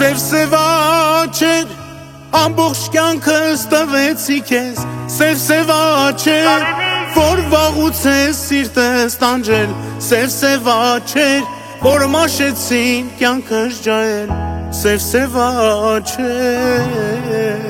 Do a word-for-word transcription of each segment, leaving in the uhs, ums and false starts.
Սև-սև աչեր, ամբողջ կյանքս տվեցի քեզ, սև-սև աչեր, որ վաղուց ես սիրտս տանջել, սև-սև աչեր, որ մաշեցին կյանքս ջահել, սև-սև աչեր։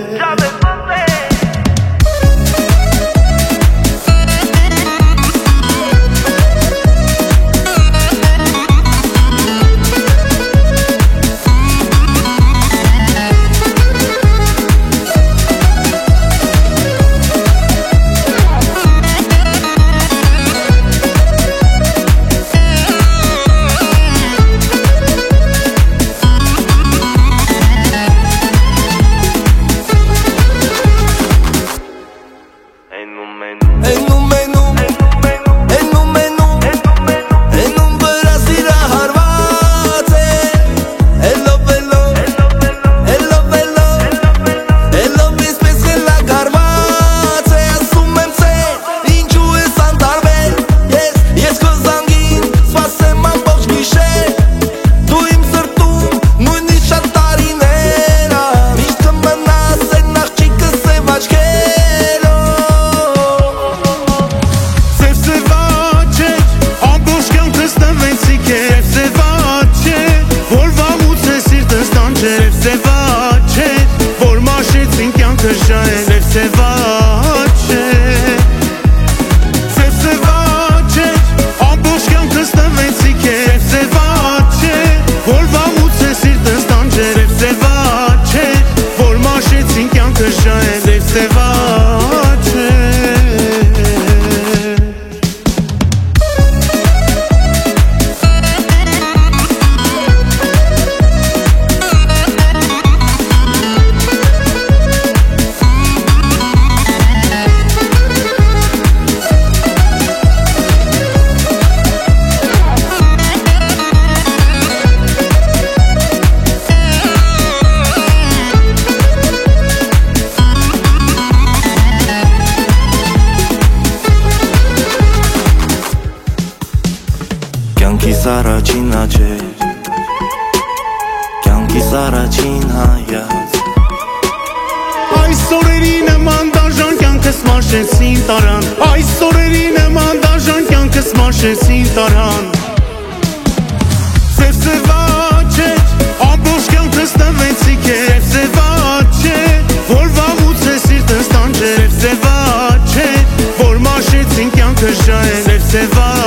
Կյանքիս առաջին աչեր, կյանքիս առաջին հայաց, այս օրերի նման դաժան կյանքս մաշեցին տարան, այս օրերի նման դաժան կյանքս մաշեցին տարան, սև-սև աչեր, ամբողջ կյանքս տվեցի քեզ, սև աչեր, որ վաղուց ես սիրտս տանջել, սև աչեր, որ մաշեցին կյանքս ջահել, սև